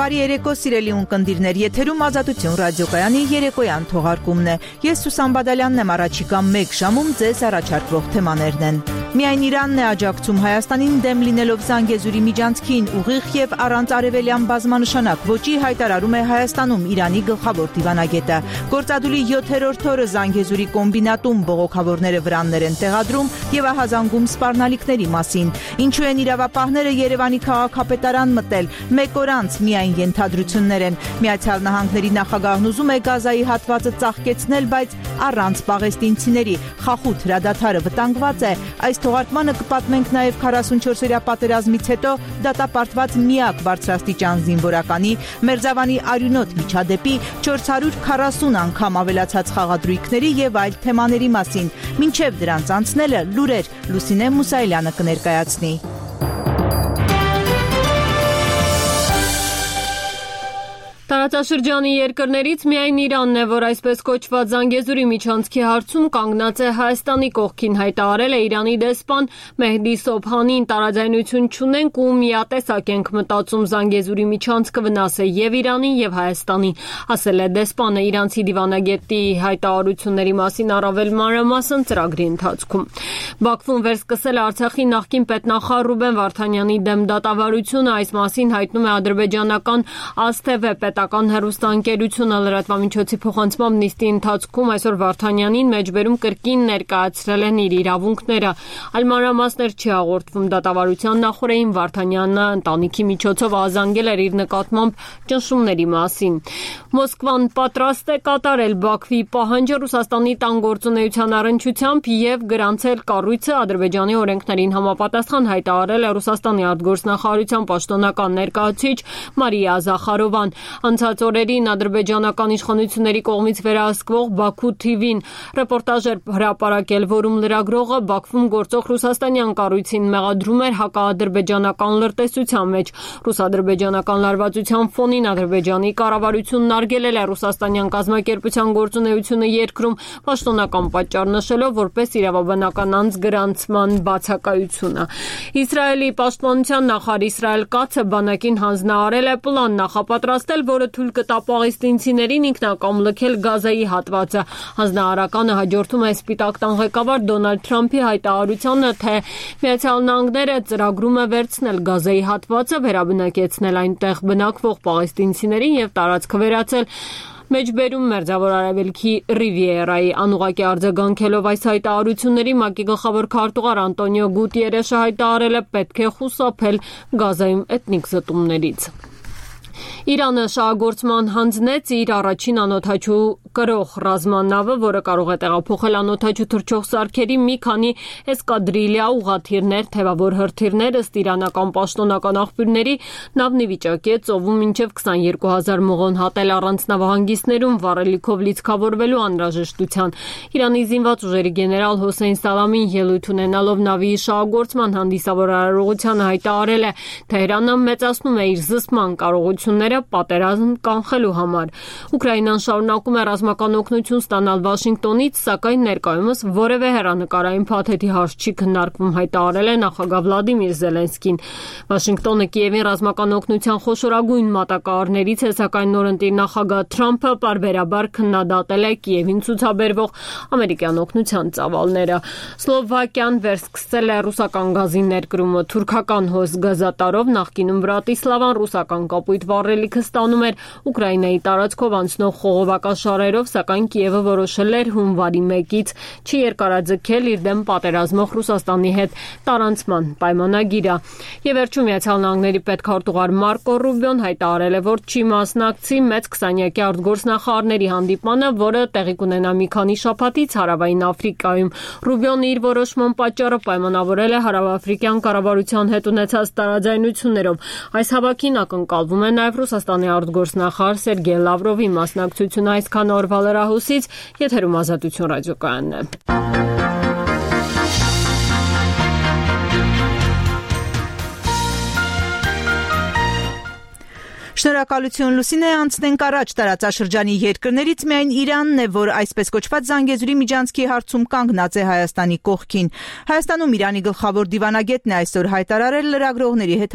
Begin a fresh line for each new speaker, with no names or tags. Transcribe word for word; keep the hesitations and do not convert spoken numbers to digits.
Բարի երեկո սիրելի ունկնդիրներ, եթերում Ազատություն ռադիոկայանի երեկոյան թողարկումն է։ Ես Սուսան Բադալյանն եմ, առաջիկա մեկ ժամում ձեզ առաջարկվող թեմաներն են։ Միայն Իրանն է աջակցում Հայաստանին դեմ լինելով Զանգեզուրի միջանցքին, ուղիղ եւ առանց արևելյան բազմանշանակ ոճի հայտարարում է Հայաստանում Իրանի գլխավոր դիվանագետը։ Գործադուլի յոթերորդ օրը Զանգեզուրի կոմբինատում բողոքավորները վրաններ են տեղադրում եւ ահազանգում սպառնալիքների մասին։ Ինչու են իրավապահները Երևանի քաղաքապետարան մտել, մեկ օր անց միայն ենթադրություններ են։ Միացյալ Նահանգների նախագահն ուզում է Գազայի հատվածը ծաղկեցնել, բայց առանց պաղեստինցիների։ Խախուտ հրադադարը վտանգված է։ Այս թողարկմանը կպատմենք նաև քառասունչորսօրյա պատերազմից հետո դատապարտված միակ բարձրաստիճան զինվորականի Մերձավանի արյունոտ միջադեպի չորս հարյուր քառասուն անգամ ավելացած խաղադրույքների եւ այլ թեմաների մասին։ Մինչեւ դրանց անցնելը լուրեր Լուսինե Մուսայելյանը կներկայացնի։
Տարածաշրջանի երկրներից միայն Իրանն է, որ այսպես կոչված Զանգեզուրի միջանցքի հարցում կանգնած է Հայաստանի կողքին, հայտարարել է Իրանի դեսպան Մեհդի Սոբհանին։ Տարաձայնություն չունենք ու միատեսակ ենք մտածում, Զանգեզուրի միջանցքը վնաս է եւ Իրանին եւ Հայաստանին, ասել է դեսպանը իրանցի դիվանագետի հայտարարությունների մասին առավել մանրամասն ծրագրի ընթացքում։ Բաքվում վերսկսել Արցախի նախկին պետնախարար Ռուբեն Վարդանյանի դեմ դատավարությունը, այս մասին հայտնում է ադրբեջանական Աստեվե պետական հեռուստաընկերությունը։ Լրատվամիջոցի փոխանցմամբ նիստի ընթացքում այսօր Վարդանյանին մեջբերում կրկին ներկայացրել են իր իրավունքները, այլ մանրամասներ չի հաղորդվում։ Դատավարության նախօրեին Վարդանյանը ընտանիքի միջոցով ազանգել էր իր նկատմամբ ճնշումների մասին։ Մոսկվան պատրաստ է կատարել Բաքվի պահանջը Ռուսաստանի տան գործունեության առնչությամբ եւ գրանցել կառույցը Ադրբեջանի օրենքներին համապատասխան, հայտարարել է Ռուսաստանի արտգործնախարարության պաշտոնական ներկայացուցիչ Մարիա Զախարովան։ Անցած օրերին ադրբեջանական իշխանությունների կողմից վերահսկվող Բաքու թի վին ռեպորտաժ էր հրապարակել, որում լրագրողը Բաքվում գործող ռուսաստանյան կառույցին մեղադրում էր հակաադրբեջանական լրտեսության մեջ։ Ռուս-ադրբեջանական լարվածության ֆոնին Ադրբեջանի կառավարությունն արգելել է ռուսաստանյան կազմակերպության գործունեությունը երկրում, պաշտոնական պատճառ նշելով որպես իրավաբանական անձ գրանցման բացակայությունը։ Իսրայելի պաշտպանության նախարար Իսրայել Կացը բանակին հանձնարարել է պլան նախապատրաստել, որը թույլ կտա պաղեստինցիներին ինքնակամ լքել Գազայի հատվածը։ Հանձնարարականը հաջորդում է Սպիտակ տան ղեկավար Դոնալդ Թրամփի հայտարարությանը, թե Միացյալ Նահանգները ծրագրում է վերցնել Գազայի հատվածը, վերաբնակեցնել այնտեղ բնակվող պաղեստինցիներին եւ տարածքը վերածել մեջբերում Մերձավոր Արևելքի Ռիվիերայի։ Անուղղակի արձագանքելով այս հայտարարությունների ՄԱԿ-ի գլխավոր քարտուղար Անտոնիո Գուտիերեշը հայտարարել է պետք է խուսափել Գազայում էթնիկ զտումներից։ Իրանը շահագործման հանձնեց իր առաջին անօդաչու կրող ռազմանավը, որը կարող է տեղափոխել անօդաչու թռչող սարքերի մի քանի էսկադրիլյա ուղղաթիռներ, թևավոր հրթիռներ, ըստ իրանական պաշտոնական աղբյուրների, նավն ի վիճակի է ծովում մինչև քսաներկու հազար մղոն հատել առանց նավահանգիստներում վառելիքով լիցքավորվելու անհրաժեշտության։ Իրանի զինված ուժերի գեներալ Հոսեյն Սալամին ելույթ ունենալով նավի շահագործման հանդիսավոր արարողությանը հայտարարել է, Թեհրանը մեծացնում է իր զսպման կարողությունները պատերազմ կանխելու համար։ Ուկրաինան շարունակում է ռազմական օգնություն ստանալ Վաշինգտոնից, սակայն ներկայումս որևէ հեռանկարային փաթեթի հարց չի քննարկվում, հայտարարել է նախագահ Վլադիմիր Զելենսկին։ Վաշինգտոնը Կիևին ռազմական օգնության խոշորագույն մատակարարներից է, սակայն նորընտիր նախագահ Թրամփը պարբերաբար քննադատել է Կիևին ցուցաբերվող ամերիկյան օգնության ծավալները։ Սլովակիան վերսկսել է ռուսական գազի ներկրումը թուրքական հոս գազատարով, նախկինում Բրատիսլավան ռուսական կապույտ վառելիքը ստանում էր Ուկրաինայի տարածքով անցնող խողովակաշարերով, սակայն Կիևը որոշել էր հունվարի մեկից չի երկարաձգել իր դեմ պատերազմող Ռուսաստանի հետ տարանցման պայմանագիրը։ Եվ վերջում Միացյալ Նահանգների պետքարտուղար Մարկո Ռուբիոն հայտարարել է, որ չի մասնակցի մեծ քսանյակի արտգործնախարարների հանդիպմանը, որը տեղի կունենա մի քանի շաբաթից Հարավային Աֆրիկայում։ Ռուբիոն իր որոշման պատճառը պայմանավորել է հարավաֆրիկյան կառավարության հետ ունեցած տարաձայնություններով։ Այս հավաքին ակնկալվում է նաև Ռուսաստանի արտգործնախարար Սերգեյ Լավրովի մասնակցությունը այսքան օրվա լրահոսից, եթերում Ազատություն ռադիոկայանն է։
Շնորհակալություն Լուսինե, անցնենք առաջ տարածաշրջանի երկրներից միայն Իրանն է, որ այսպես կոչված Զանգեզուրի միջանցքի հարցում կանգնած է Հայաստանի կողքին։ Հայաստանում Իրանի գլխավոր դիվանագետն է այսօր հայտարարել լրագրողների հետ